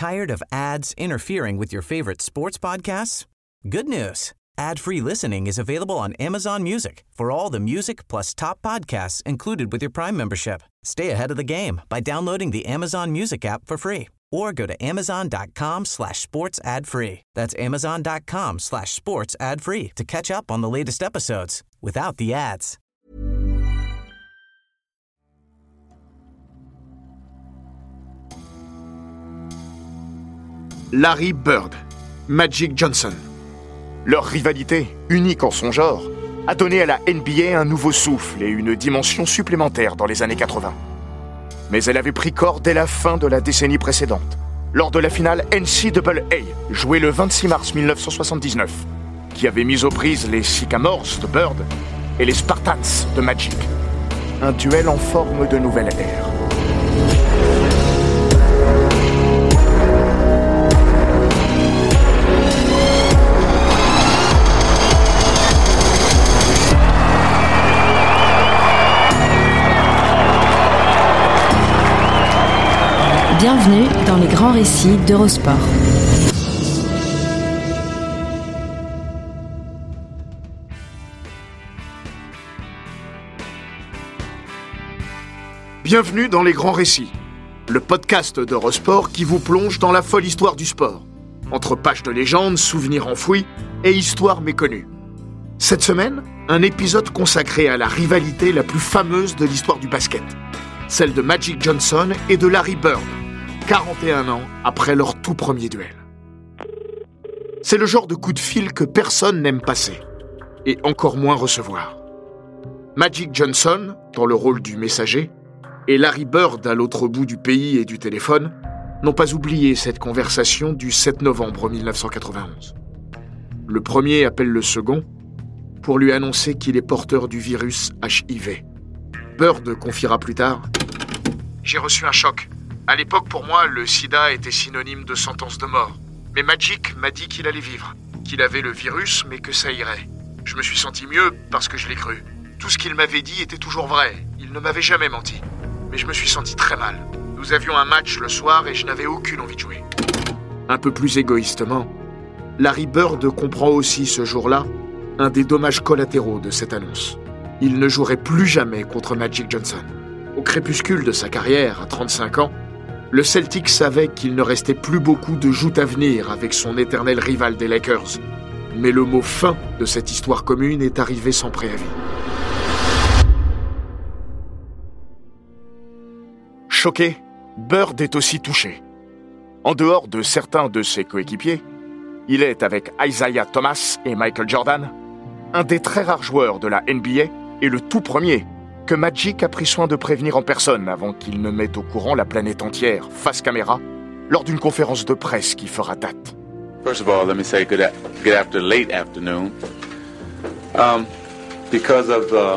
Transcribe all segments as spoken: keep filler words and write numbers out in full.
Tired of ads interfering with your favorite sports podcasts? Good news. Ad-free listening is available on Amazon Music for all the music plus top podcasts included with your Prime membership. Stay ahead of the game by downloading the Amazon Music app for free or go to amazon.com slash sports ad free. That's amazon.com slash sports ad free to catch up on the latest episodes without the ads. Larry Bird, Magic Johnson. Leur rivalité, unique en son genre, a donné à la N B A un nouveau souffle et une dimension supplémentaire dans les années quatre-vingts. Mais elle avait pris corps dès la fin de la décennie précédente, lors de la finale N C A A, jouée le vingt-six mars mille neuf cent soixante-dix-neuf, qui avait mis aux prises les Sycamores de Bird et les Spartans de Magic. Un duel en forme de nouvelle ère. Bienvenue dans les grands récits d'Eurosport. Bienvenue dans les grands récits, le podcast d'Eurosport qui vous plonge dans la folle histoire du sport, entre pages de légendes, souvenirs enfouis et histoires méconnues. Cette semaine, un épisode consacré à la rivalité la plus fameuse de l'histoire du basket, celle de Magic Johnson et de Larry Bird, quarante et un ans après leur tout premier duel. C'est le genre de coup de fil que personne n'aime passer, et encore moins recevoir. Magic Johnson, dans le rôle du messager, et Larry Bird à l'autre bout du pays et du téléphone, n'ont pas oublié cette conversation du sept novembre mille neuf cent quatre-vingt-onze. Le premier appelle le second pour lui annoncer qu'il est porteur du virus H I V. Bird confiera plus tard « J'ai reçu un choc. À l'époque, pour moi, le sida était synonyme de sentence de mort. Mais Magic m'a dit qu'il allait vivre, qu'il avait le virus, mais que ça irait. Je me suis senti mieux parce que je l'ai cru. Tout ce qu'il m'avait dit était toujours vrai. Il ne m'avait jamais menti. Mais je me suis senti très mal. Nous avions un match le soir et je n'avais aucune envie de jouer. » Un peu plus égoïstement, Larry Bird comprend aussi ce jour-là un des dommages collatéraux de cette annonce. Il ne jouerait plus jamais contre Magic Johnson. Au crépuscule de sa carrière, à trente-cinq ans, le Celtic savait qu'il ne restait plus beaucoup de joutes à venir avec son éternel rival des Lakers. Mais le mot « fin » de cette histoire commune est arrivé sans préavis. Choqué, Bird est aussi touché. En dehors de certains de ses coéquipiers, il est, avec Isaiah Thomas et Michael Jordan, un des très rares joueurs de la N B A et le tout premier que Magic a pris soin de prévenir en personne avant qu'il ne mette au courant la planète entière, face caméra, lors d'une conférence de presse qui fera date. First of all, let me say good, a- good after late afternoon. Um, because of the,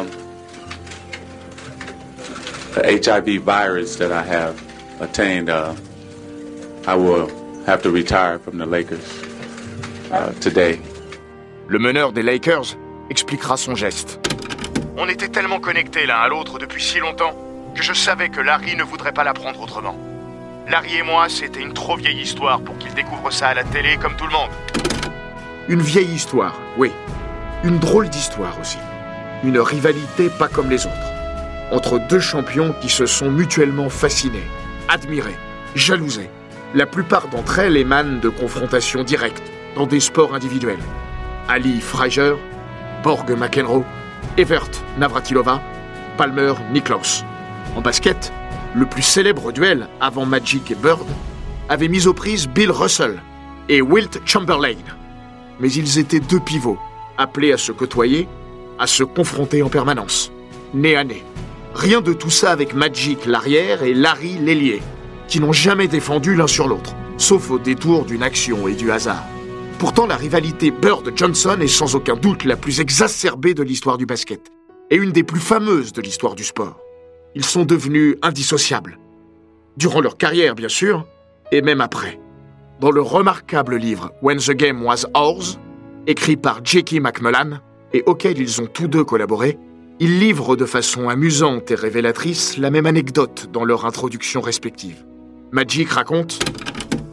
the H I V virus that I have attained, uh, I will have to retire from the Lakers uh, today. Le meneur des Lakers expliquera son geste. On était tellement connectés l'un à l'autre depuis si longtemps que je savais que Larry ne voudrait pas l'apprendre autrement. Larry et moi, c'était une trop vieille histoire pour qu'il découvre ça à la télé comme tout le monde. Une vieille histoire, oui. Une drôle d'histoire aussi. Une rivalité pas comme les autres. Entre deux champions qui se sont mutuellement fascinés, admirés, jalousés. La plupart d'entre elles émanent de confrontations directes dans des sports individuels. Ali Frazier, Borg McEnroe, Evert Navratilova, Palmer Nicklaus. En basket, le plus célèbre duel avant Magic et Bird avait mis aux prises Bill Russell et Wilt Chamberlain. Mais ils étaient deux pivots, appelés à se côtoyer, à se confronter en permanence, nez à nez. Rien de tout ça avec Magic l'arrière et Larry l'ailier, qui n'ont jamais défendu l'un sur l'autre, sauf au détour d'une action et du hasard. Pourtant, la rivalité Bird-Johnson est sans aucun doute la plus exacerbée de l'histoire du basket, et une des plus fameuses de l'histoire du sport. Ils sont devenus indissociables. Durant leur carrière, bien sûr, et même après. Dans le remarquable livre « When the Game Was Ours », écrit par Jackie McMullan, et auquel ils ont tous deux collaboré, ils livrent de façon amusante et révélatrice la même anecdote dans leur introduction respective. Magic raconte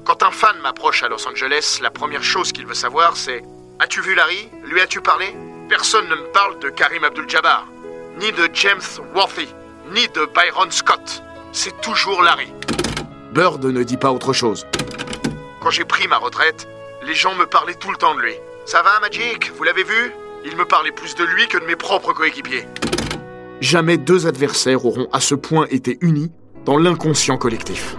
Quand un fan m'approche à Los Angeles, la première chose qu'il veut savoir, c'est « As-tu vu Larry ? Lui as-tu parlé ?» Personne ne me parle de Kareem Abdul-Jabbar, ni de James Worthy, ni de Byron Scott. C'est toujours Larry. Bird ne dit pas autre chose. Quand j'ai pris ma retraite, les gens me parlaient tout le temps de lui. « Ça va, Magic ? Vous l'avez vu ?» Il me parlait plus de lui que de mes propres coéquipiers. Jamais deux adversaires auront à ce point été unis dans l'inconscient collectif.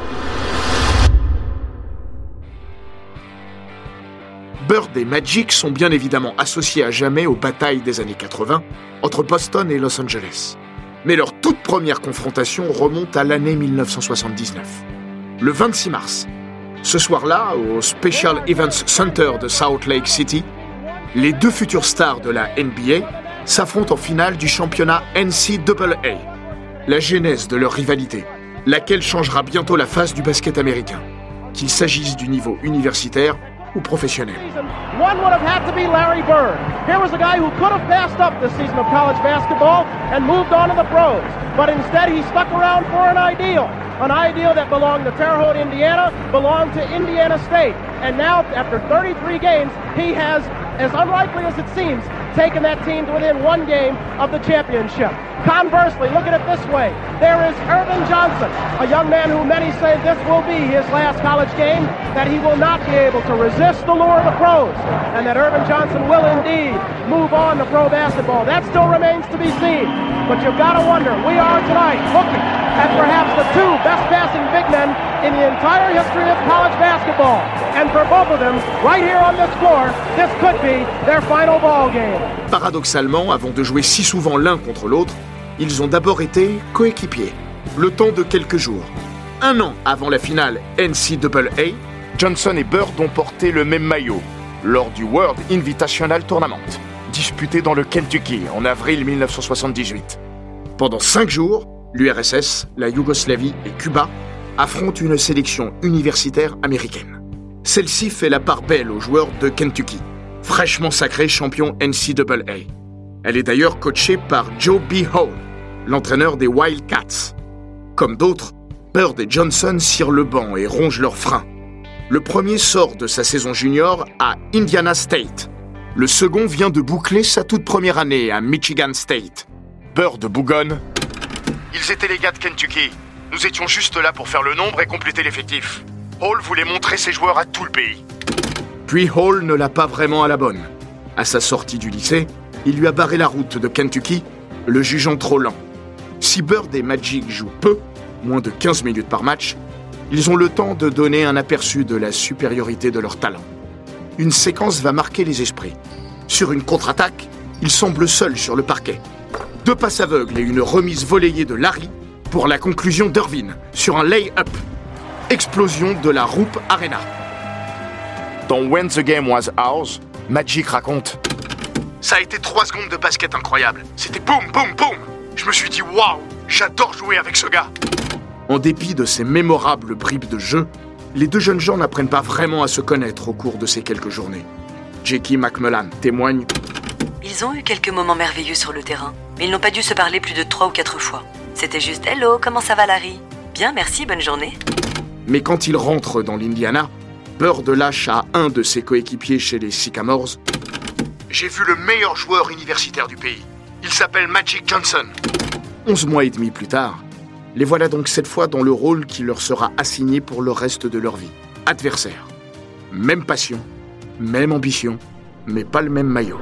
Bird et Magic sont bien évidemment associés à jamais aux batailles des années quatre-vingts entre Boston et Los Angeles. Mais leur toute première confrontation remonte à l'année dix-neuf cent soixante-dix-neuf. Le vingt-six mars, ce soir-là, au Special Events Center de Salt Lake City, les deux futures stars de la N B A s'affrontent en finale du championnat N C A A, la genèse de leur rivalité, laquelle changera bientôt la face du basket américain, qu'il s'agisse du niveau universitaire ou professionnel. One would have had to be Larry Bird. Here was a guy who could have passed up this season of college basketball and moved on to the pros. But instead he stuck around for an ideal. An ideal that belonged to Terre Haute, Indiana, belonged to Indiana State. And now, after thirty-three games, he has, as unlikely as it seems, taken that team to within one game of the championship. Conversely, look at it this way. There is Earvin Johnson, a young man who many say this will be his last college game, that he will not be able to resist the lure of the pros, and that Earvin Johnson will indeed move on to pro basketball. That still remains to be seen. But you've got to wonder, we are tonight looking at perhaps the two best passing big men in the entire history of college basketball. And for both of them, right here on this floor, this could be their final ball game. Paradoxalement, avant de jouer si souvent l'un contre l'autre, ils ont d'abord été coéquipiers, le temps de quelques jours. Un an avant la finale N C A A, Johnson et Bird ont porté le même maillot lors du World Invitational Tournament, disputé dans le Kentucky en avril dix-neuf cent soixante-dix-huit. Pendant cinq jours, l'U R S S, la Yougoslavie et Cuba affrontent une sélection universitaire américaine. Celle-ci fait la part belle aux joueurs de Kentucky, fraîchement sacré champion N C A A. Elle est d'ailleurs coachée par Joe B. Hall, l'entraîneur des Wildcats. Comme d'autres, Bird et Johnson cirent le banc et rongent leurs freins. Le premier sort de sa saison junior à Indiana State. Le second vient de boucler sa toute première année à Michigan State. Bird bougonne. Ils étaient les gars de Kentucky. Nous étions juste là pour faire le nombre et compléter l'effectif. Hall voulait montrer ses joueurs à tout le pays. Puis Hall ne l'a pas vraiment à la bonne. À sa sortie du lycée, il lui a barré la route de Kentucky, le jugeant trop lent. Si Bird et Magic jouent peu, moins de quinze minutes par match, ils ont le temps de donner un aperçu de la supériorité de leur talent. Une séquence va marquer les esprits. Sur une contre-attaque, ils semblent seuls sur le parquet. Deux passes aveugles et une remise volleyée de Larry pour la conclusion d'Irvin sur un lay-up. Explosion de la Rupp Arena. Dans When the Game Was Ours, Magic raconte: ça a été trois secondes de basket incroyable. C'était boum, boum, boum. Je me suis dit, waouh, j'adore jouer avec ce gars. En dépit de ces mémorables bribes de jeu, les deux jeunes gens n'apprennent pas vraiment à se connaître au cours de ces quelques journées. Jackie McMullan témoigne: ils ont eu quelques moments merveilleux sur le terrain, mais ils n'ont pas dû se parler plus de trois ou quatre fois. C'était juste « Hello, comment ça va Larry ? Bien, merci, bonne journée. » Mais quand ils rentrent dans l'Indiana, Bird lâche à un de ses coéquipiers chez les Sycamores: j'ai vu le meilleur joueur universitaire du pays. Il s'appelle Magic Johnson. Onze mois et demi plus tard, les voilà donc cette fois dans le rôle qui leur sera assigné pour le reste de leur vie. Adversaires. Même passion, même ambition, mais pas le même maillot.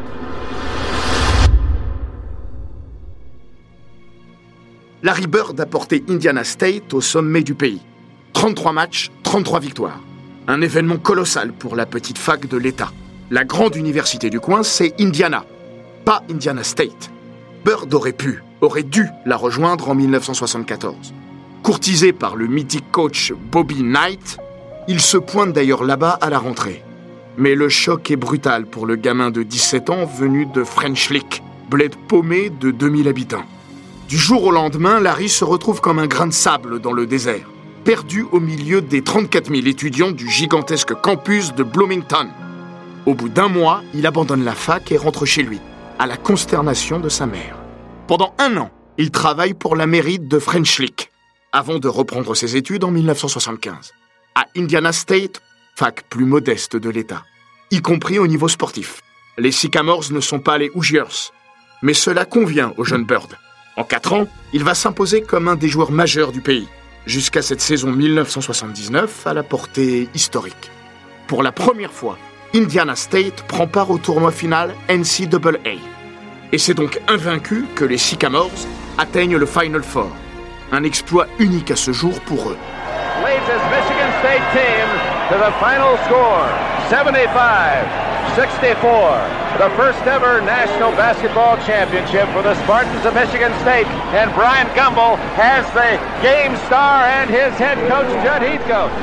Larry Bird a porté Indiana State au sommet du pays. trente-trois matchs, trente-trois victoires. Un événement colossal pour la petite fac de l'État. La grande université du coin, c'est Indiana, pas Indiana State. Bird aurait pu, aurait dû la rejoindre en dix-neuf cent soixante-quatorze. Courtisé par le mythique coach Bobby Knight, il se pointe d'ailleurs là-bas à la rentrée. Mais le choc est brutal pour le gamin de dix-sept ans venu de French Lick, bled paumé de deux mille habitants. Du jour au lendemain, Larry se retrouve comme un grain de sable dans le désert, perdu au milieu des trente-quatre mille étudiants du gigantesque campus de Bloomington. Au bout d'un mois, il abandonne la fac et rentre chez lui, à la consternation de sa mère. Pendant un an, il travaille pour la mairie de French Lick, avant de reprendre ses études en dix-neuf cent soixante-quinze. à Indiana State, fac plus modeste de l'État, y compris au niveau sportif. Les Sycamores ne sont pas les Hoosiers, mais cela convient au jeune Bird. En quatre ans, il va s'imposer comme un des joueurs majeurs du pays, jusqu'à cette saison dix-neuf cent soixante-dix-neuf à la portée historique. Pour la première fois, Indiana State prend part au tournoi final N C double A. Et c'est donc invaincu que les Sycamores atteignent le Final Four. Un exploit unique à ce jour pour eux. Leads his Michigan State team to the final score, seventy-five sixty-four. The first ever National Basketball Championship for the Spartans of Michigan State. And Brian Gumbel has the game star and his head coach, Judd Heathcote.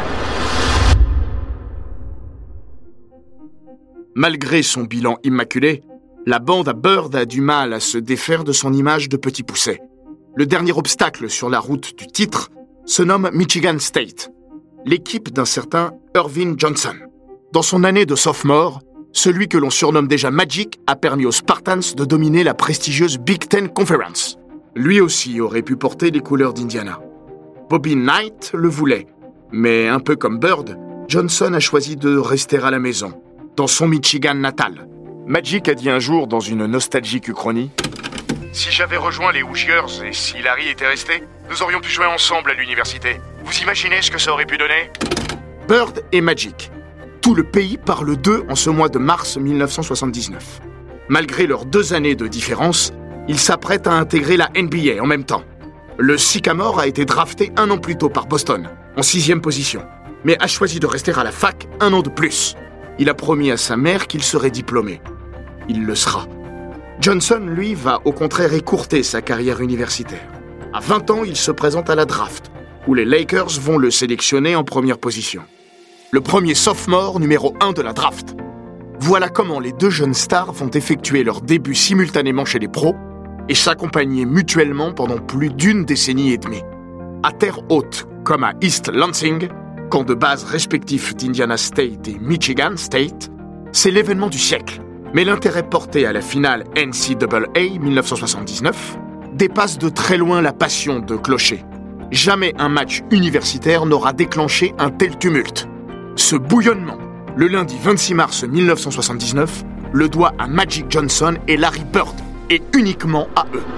Malgré son bilan immaculé, la bande à Bird a du mal à se défaire de son image de petit pousset. Le dernier obstacle sur la route du titre se nomme Michigan State, l'équipe d'un certain Ervin Johnson. Dans son année de sophomore, celui que l'on surnomme déjà Magic a permis aux Spartans de dominer la prestigieuse Big Ten Conference. Lui aussi aurait pu porter les couleurs d'Indiana. Bobby Knight le voulait, mais un peu comme Bird, Johnson a choisi de rester à la maison, dans son Michigan natal. Magic a dit un jour dans une nostalgique uchronie « Si j'avais rejoint les Hoosiers et si Larry était resté, nous aurions pu jouer ensemble à l'université. Vous imaginez ce que ça aurait pu donner ?» Bird et Magic. Tout le pays parle d'eux en ce mois de mars dix-neuf cent soixante-dix-neuf. Malgré leurs deux années de différence, ils s'apprêtent à intégrer la N B A en même temps. Le Sycamore a été drafté un an plus tôt par Boston, en sixième position, mais a choisi de rester à la fac un an de plus. Il a promis à sa mère qu'il serait diplômé. Il le sera. Johnson, lui, va au contraire écourter sa carrière universitaire. À vingt ans, il se présente à la draft, où les Lakers vont le sélectionner en première position. Le premier sophomore numéro un de la draft. Voilà comment les deux jeunes stars vont effectuer leur début simultanément chez les pros et s'accompagner mutuellement pendant plus d'une décennie et demie. À terre haute, comme à East Lansing, camp de base respectif d'Indiana State et Michigan State, c'est l'événement du siècle. Mais l'intérêt porté à la finale N C double A dix-neuf cent soixante-dix-neuf dépasse de très loin la passion de clocher. Jamais un match universitaire n'aura déclenché un tel tumulte. Ce bouillonnement, le lundi vingt-six mars dix-neuf cent soixante-dix-neuf, le doit à Magic Johnson et Larry Bird, et uniquement à eux.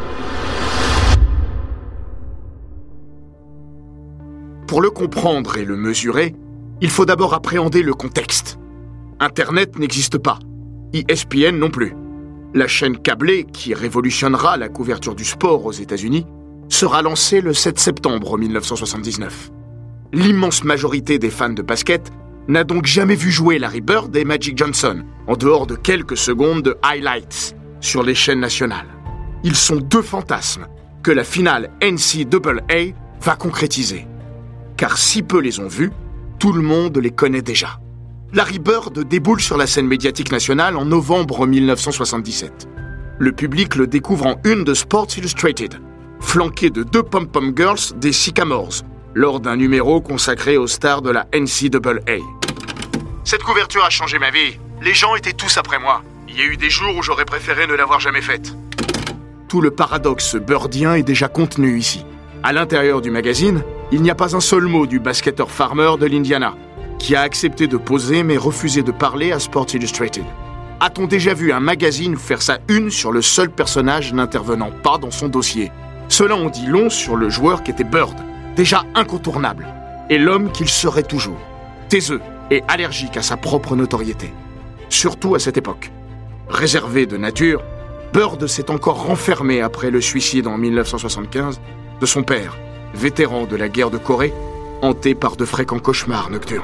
Pour le comprendre et le mesurer, il faut d'abord appréhender le contexte. Internet n'existe pas. E S P N non plus. La chaîne câblée, qui révolutionnera la couverture du sport aux États-Unis, sera lancée le sept septembre dix-neuf cent soixante-dix-neuf. L'immense majorité des fans de basket n'a donc jamais vu jouer Larry Bird et Magic Johnson, en dehors de quelques secondes de highlights sur les chaînes nationales. Ils sont deux fantasmes que la finale N C double A va concrétiser. Car si peu les ont vus, tout le monde les connaît déjà. Larry Bird déboule sur la scène médiatique nationale en novembre dix-neuf cent soixante-dix-sept. Le public le découvre en une de Sports Illustrated, flanqué de deux pom-pom girls des Sycamores, lors d'un numéro consacré aux stars de la N C double A. Cette couverture a changé ma vie. Les gens étaient tous après moi. Il y a eu des jours où j'aurais préféré ne l'avoir jamais faite. Tout le paradoxe birdien est déjà contenu ici. À l'intérieur du magazine, il n'y a pas un seul mot du basketteur farmer de l'Indiana, qui a accepté de poser mais refusé de parler à Sports Illustrated. A-t-on déjà vu un magazine faire sa une sur le seul personnage n'intervenant pas dans son dossier ? Cela en dit long sur le joueur qu'était Bird, déjà incontournable, et l'homme qu'il serait toujours, taiseux et allergique à sa propre notoriété. Surtout à cette époque. Réservé de nature, Bird s'est encore renfermé après le suicide en dix-neuf cent soixante-quinze de son père, vétéran de la guerre de Corée, hanté par de fréquents cauchemars nocturnes.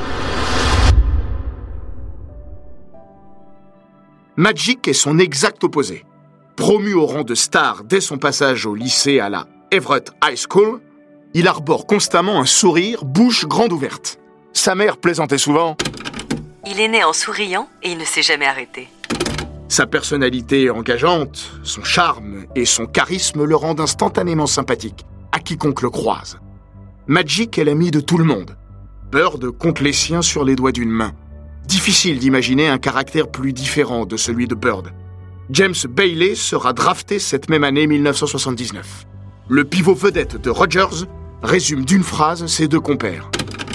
Magic est son exact opposé. Promu au rang de star dès son passage au lycée à la Everett High School, il arbore constamment un sourire, bouche grande ouverte. Sa mère plaisantait souvent. Il est né en souriant et il ne s'est jamais arrêté. Sa personnalité engageante, son charme et son charisme le rendent instantanément sympathique à quiconque le croise. Magic est l'ami de tout le monde. Bird compte les siens sur les doigts d'une main. Difficile d'imaginer un caractère plus différent de celui de Bird. James Bailey sera drafté cette même année dix-neuf cent soixante-dix-neuf. Le pivot vedette de Rogers résume d'une phrase ses deux compères.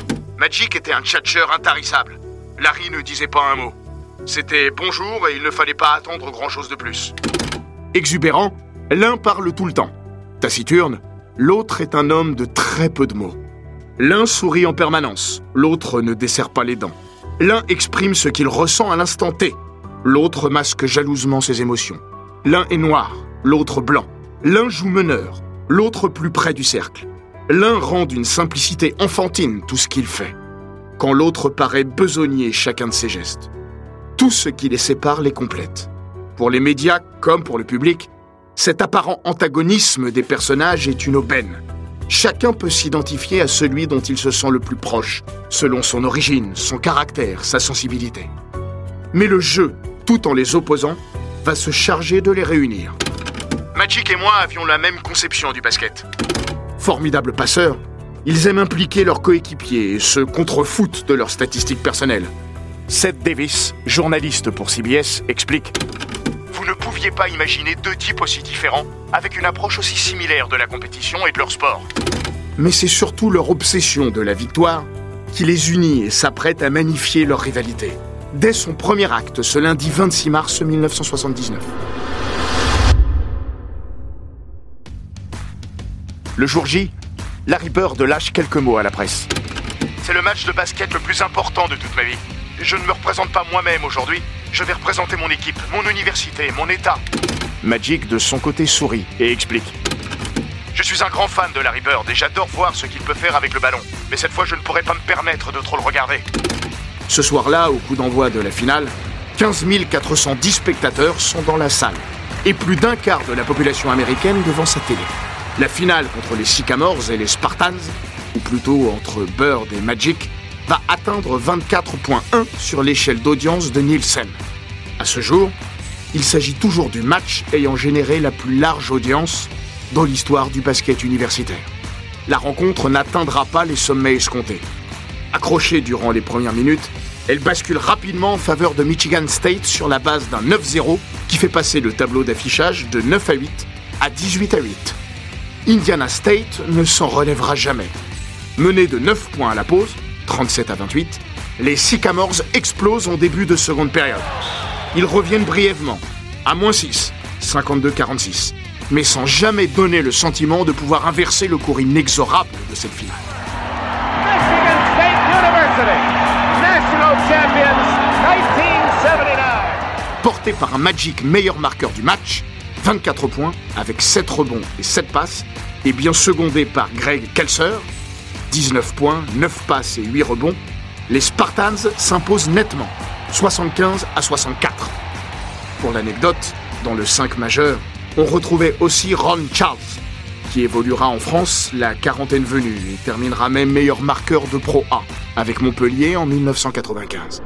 Magic était un tchatcheur intarissable. Larry ne disait pas un mot. C'était bonjour et il ne fallait pas attendre grand-chose de plus. Exubérant, l'un parle tout le temps. Taciturne, l'autre est un homme de très peu de mots. L'un sourit en permanence, l'autre ne desserre pas les dents. L'un exprime ce qu'il ressent à l'instant T, l'autre masque jalousement ses émotions. L'un est noir, l'autre blanc. L'un joue meneur, l'autre plus près du cercle. L'un rend d'une simplicité enfantine tout ce qu'il fait, quand l'autre paraît besogner chacun de ses gestes. Tout ce qui les sépare les complète. Pour les médias comme pour le public, cet apparent antagonisme des personnages est une aubaine. Chacun peut s'identifier à celui dont il se sent le plus proche, selon son origine, son caractère, sa sensibilité. Mais le jeu, tout en les opposant, va se charger de les réunir. Magic et moi avions la même conception du basket. Formidables passeurs, ils aiment impliquer leurs coéquipiers et se contrefoutent de leurs statistiques personnelles. Seth Davis, journaliste pour C B S, explique « Vous ne pouviez pas imaginer deux types aussi différents, avec une approche aussi similaire de la compétition et de leur sport. Mais c'est surtout leur obsession de la victoire qui les unit et s'apprête à magnifier leur rivalité. Dès son premier acte, ce lundi vingt-six mars mille neuf cent soixante-dix-neuf. Le jour J, Larry Bird lâche quelques mots à la presse. C'est le match de basket le plus important de toute ma vie. Je ne me représente pas moi-même aujourd'hui. Je vais représenter mon équipe, mon université, mon état. Magic, de son côté, sourit et explique. Je suis un grand fan de Larry Bird et j'adore voir ce qu'il peut faire avec le ballon. Mais cette fois, je ne pourrai pas me permettre de trop le regarder. Ce soir-là, au coup d'envoi de la finale, quinze mille quatre cent dix spectateurs sont dans la salle et plus d'un quart de la population américaine devant sa télé. La finale contre les Sycamores et les Spartans, ou plutôt entre Bird et Magic, va atteindre vingt-quatre virgule un sur l'échelle d'audience de Nielsen. À ce jour, il s'agit toujours du match ayant généré la plus large audience dans l'histoire du basket universitaire. La rencontre n'atteindra pas les sommets escomptés. Accrochée durant les premières minutes, elle bascule rapidement en faveur de Michigan State sur la base d'un neuf zéro qui fait passer le tableau d'affichage de neuf à huit à dix-huit à huit. Indiana State ne s'en relèvera jamais. Menés de neuf points à la pause, trente-sept à vingt-huit, les Sycamores explosent en début de seconde période. Ils reviennent brièvement, à moins six, cinquante-deux à quarante-six, mais sans jamais donner le sentiment de pouvoir inverser le cours inexorable de cette finale. Michigan State University, National Champions dix-neuf soixante-dix-neuf. Porté par un Magic meilleur marqueur du match, vingt-quatre points avec sept rebonds et sept passes, et bien secondé par Greg Kelser, dix-neuf points, neuf passes et huit rebonds, les Spartans s'imposent nettement, soixante-quinze à soixante-quatre. Pour l'anecdote, dans le cinq majeur, on retrouvait aussi Ron Charles, qui évoluera en France la quarantaine venue et terminera même meilleur marqueur de Pro A avec Montpellier en mille neuf cent quatre-vingt-quinze.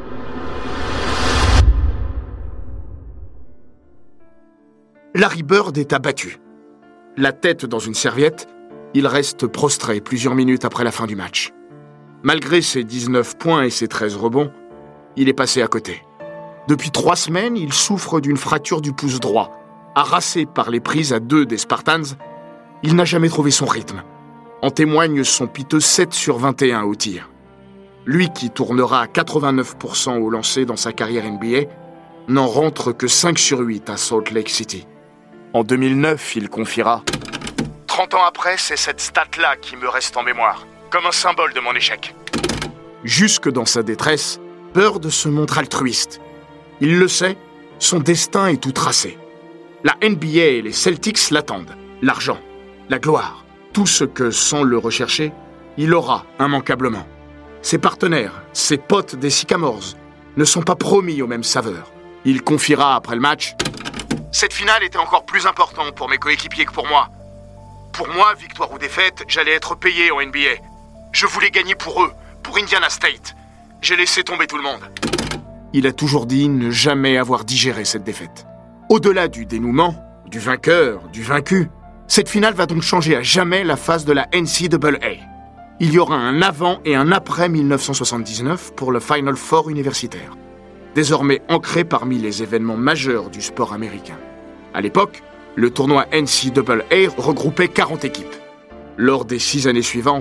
Larry Bird est abattu. La tête dans une serviette, il reste prostré plusieurs minutes après la fin du match. Malgré ses dix-neuf points et ses treize rebonds, il est passé à côté. Depuis trois semaines, il souffre d'une fracture du pouce droit. Harassé par les prises à deux des Spartans, il n'a jamais trouvé son rythme. En témoigne son piteux sept sur vingt et un au tir. Lui qui tournera à quatre-vingt-neuf pour cent au lancer dans sa carrière N B A, n'en rentre que cinq sur huit à Salt Lake City. En deux mille neuf, il confiera « trente ans après, c'est cette stat-là qui me reste en mémoire, comme un symbole de mon échec. » Jusque dans sa détresse, Bird se montre altruiste. Il le sait, son destin est tout tracé. La N B A et les Celtics l'attendent. L'argent, la gloire, tout ce que, sans le rechercher, il aura immanquablement. Ses partenaires, ses potes des Sycamores, ne sont pas promis aux mêmes saveurs. Il confiera après le match « Cette finale était encore plus importante pour mes coéquipiers que pour moi. Pour moi, victoire ou défaite, j'allais être payé en N B A. Je voulais gagner pour eux, pour Indiana State. J'ai laissé tomber tout le monde. » Il a toujours dit ne jamais avoir digéré cette défaite. Au-delà du dénouement, du vainqueur, du vaincu, cette finale va donc changer à jamais la face de la N C A A. Il y aura un avant et un après mille neuf cent soixante-dix-neuf pour le Final Four universitaire, désormais ancré parmi les événements majeurs du sport américain. À l'époque, le tournoi N C A A regroupait quarante équipes. Lors des six années suivantes,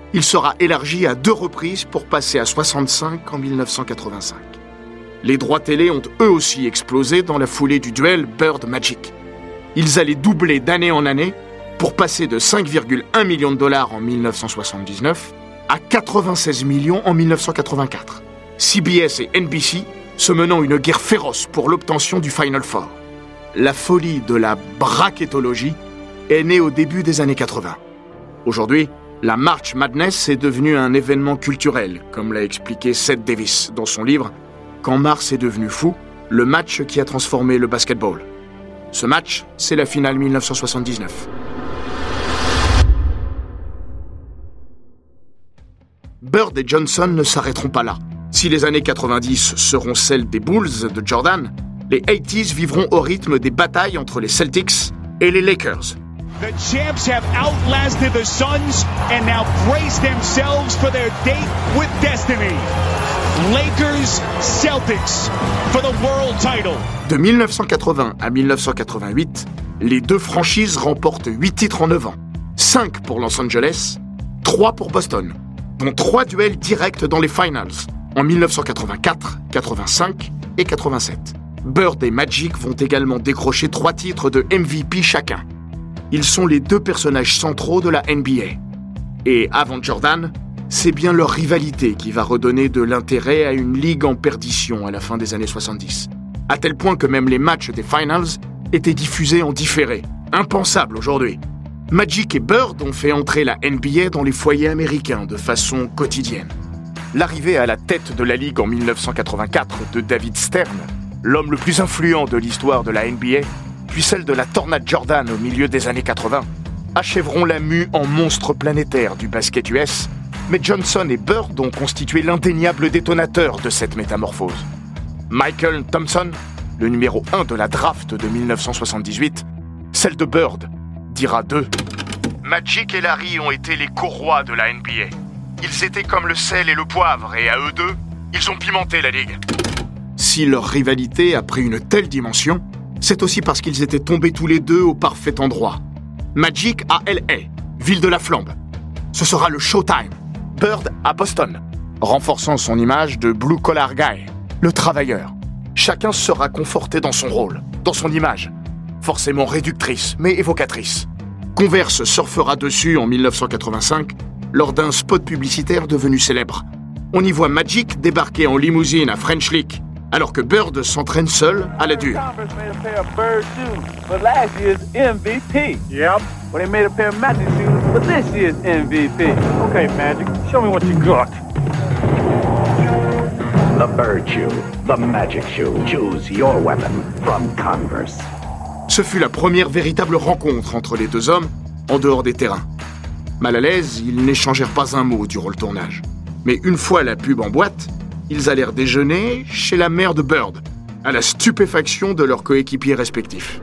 il sera élargi à deux reprises pour passer à soixante-cinq en dix-neuf cent quatre-vingt-cinq. Les droits télé ont eux aussi explosé dans la foulée du duel Bird-Magic. Ils allaient doubler d'année en année pour passer de cinq virgule un millions de dollars en dix-neuf cent soixante-dix-neuf à quatre-vingt-seize millions en dix-neuf cent quatre-vingt-quatre. C B S et N B C se menant une guerre féroce pour l'obtention du Final Four. La folie de la bracketologie est née au début des années quatre-vingts. Aujourd'hui, la March Madness est devenue un événement culturel, comme l'a expliqué Seth Davis dans son livre « Quand Mars est devenu fou, le match qui a transformé le basketball ». Ce match, c'est la finale dix-neuf cent soixante-dix-neuf. Bird et Johnson ne s'arrêteront pas là. Si les années quatre-vingt-dix seront celles des Bulls de Jordan, les quatre-vingt-dix vivront au rythme des batailles entre les Celtics et les Lakers. The champs have outlasted the Suns and now brace themselves for their date with destiny. Lakers, Celtics for the world title. De dix-neuf cent quatre-vingts à dix-neuf cent quatre-vingt-huit, les deux franchises remportent huit titres en neuf ans. cinq pour Los Angeles, trois pour Boston, dont trois duels directs dans les finals en dix-neuf cent quatre-vingt-quatre, quatre-vingt-cinq et quatre-vingt-sept. Bird et Magic vont également décrocher trois titres de M V P chacun. Ils sont les deux personnages centraux de la N B A. Et avant Jordan, c'est bien leur rivalité qui va redonner de l'intérêt à une ligue en perdition à la fin des années soixante-dix. À tel point que même les matchs des finals étaient diffusés en différé. Impensable aujourd'hui. Magic et Bird ont fait entrer la N B A dans les foyers américains de façon quotidienne. L'arrivée à la tête de la ligue en dix-neuf cent quatre-vingt-quatre de David Stern, l'homme le plus influent de l'histoire de la N B A, puis celle de la tornade Jordan au milieu des années quatre-vingts, achèveront la mue en monstre planétaire du basket U S, mais Johnson et Bird ont constitué l'indéniable détonateur de cette métamorphose. Michael Thompson, le numéro un de la draft de dix-neuf cent soixante-dix-huit, celle de Bird, dira d'eux « Magic et Larry ont été les co-rois de la N B A. Ils étaient comme le sel et le poivre, et à eux deux, ils ont pimenté la ligue. » Si leur rivalité a pris une telle dimension, c'est aussi parce qu'ils étaient tombés tous les deux au parfait endroit. Magic à L A, ville de la flambe. Ce sera le Showtime. Bird à Boston, renforçant son image de blue collar guy, le travailleur. Chacun sera conforté dans son rôle, dans son image, forcément réductrice mais évocatrice. Converse surfera dessus en dix-neuf cent quatre-vingt-cinq lors d'un spot publicitaire devenu célèbre. On y voit Magic débarquer en limousine à French Lick, alors que Bird s'entraîne seul à la dure. Yep. Well, they made a pair of Magic shoes for this year's M V P. Okay, Magic, show me what you got. The Bird Shoe, the Magic Shoe. Choose your weapon from Converse. Ce fut la première véritable rencontre entre les deux hommes en dehors des terrains. Mal à l'aise, ils n'échangèrent pas un mot durant le tournage. Mais une fois la pub en boîte, ils allèrent déjeuner chez la mère de Bird, à la stupéfaction de leurs coéquipiers respectifs.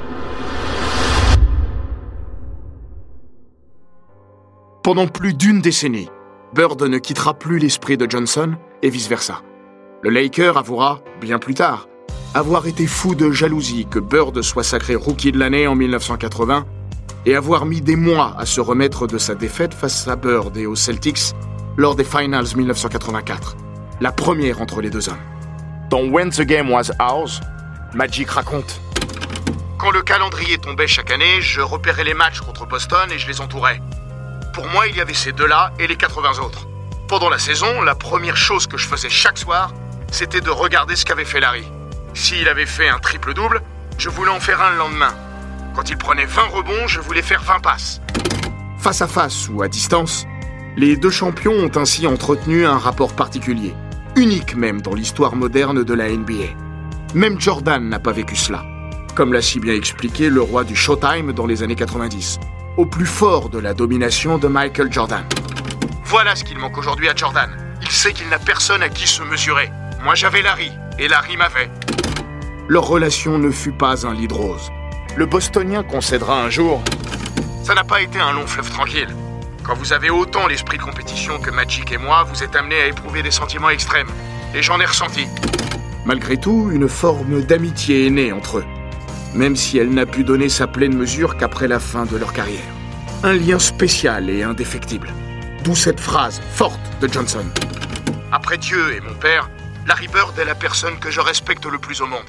Pendant plus d'une décennie, Bird ne quittera plus l'esprit de Johnson et vice-versa. Le Laker avouera, bien plus tard, avoir été fou de jalousie que Bird soit sacré rookie de l'année en dix-neuf cent quatre-vingts et avoir mis des mois à se remettre de sa défaite face à Bird et aux Celtics lors des Finals dix-neuf cent quatre-vingt-quatre, la première entre les deux hommes. Dans When the Game Was Ours, Magic raconte « Quand le calendrier tombait chaque année, je repérais les matchs contre Boston et je les entourais. Pour moi, il y avait ces deux-là et les quatre-vingts autres. Pendant la saison, la première chose que je faisais chaque soir, c'était de regarder ce qu'avait fait Larry. S'il avait fait un triple-double, je voulais en faire un le lendemain. Quand il prenait vingt rebonds, je voulais faire vingt passes. » Face à face ou à distance, les deux champions ont ainsi entretenu un rapport particulier, unique même dans l'histoire moderne de la N B A. Même Jordan n'a pas vécu cela, comme l'a si bien expliqué le roi du Showtime dans les années quatre-vingt-dix, au plus fort de la domination de Michael Jordan. Voilà ce qu'il manque aujourd'hui à Jordan. Il sait qu'il n'a personne à qui se mesurer. Moi j'avais Larry, et Larry m'avait. Leur relation ne fut pas un lit de rose. Le Bostonien concédera un jour « Ça n'a pas été un long fleuve tranquille. Quand vous avez autant l'esprit de compétition que Magic et moi, vous êtes amenés à éprouver des sentiments extrêmes. Et j'en ai ressenti. » Malgré tout, une forme d'amitié est née entre eux, même si elle n'a pu donner sa pleine mesure qu'après la fin de leur carrière. Un lien spécial et indéfectible. D'où cette phrase forte de Johnson. Après Dieu et mon père, Larry Bird est la personne que je respecte le plus au monde.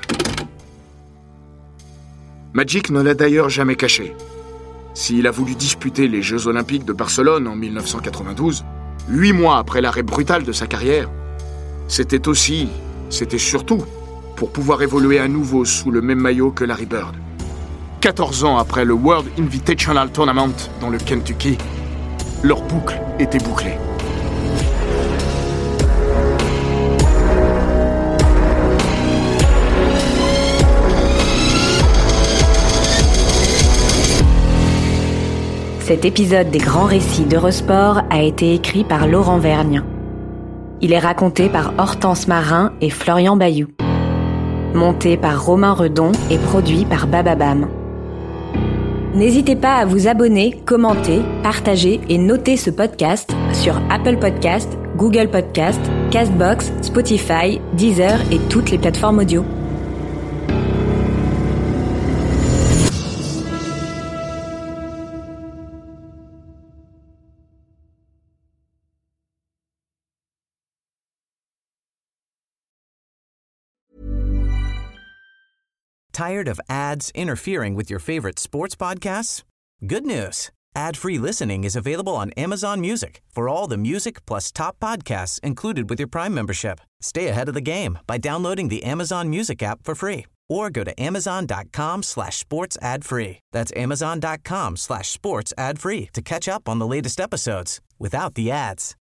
Magic ne l'a d'ailleurs jamais caché. S'il a voulu disputer les Jeux Olympiques de Barcelone en dix-neuf cent quatre-vingt-douze, huit mois après l'arrêt brutal de sa carrière, c'était aussi, c'était surtout, pour pouvoir évoluer à nouveau sous le même maillot que Larry Bird. quatorze ans après le World Invitational Tournament dans le Kentucky, leur boucle était bouclée. Cet épisode des grands récits d'Eurosport a été écrit par Laurent Vergne. Il est raconté par Hortense Marin et Florian Bayou. Monté par Romain Redon et produit par Bababam. N'hésitez pas à vous abonner, commenter, partager et noter ce podcast sur Apple Podcasts, Google Podcasts, Castbox, Spotify, Deezer et toutes les plateformes audio. Tired of ads interfering with your favorite sports podcasts? Good news. Ad-free listening is available on Amazon Music for all the music plus top podcasts included with your Prime membership. Stay ahead of the game by downloading the Amazon Music app for free or go to amazon.com slash sports ad free. That's amazon.com slash sports ad free to catch up on the latest episodes without the ads.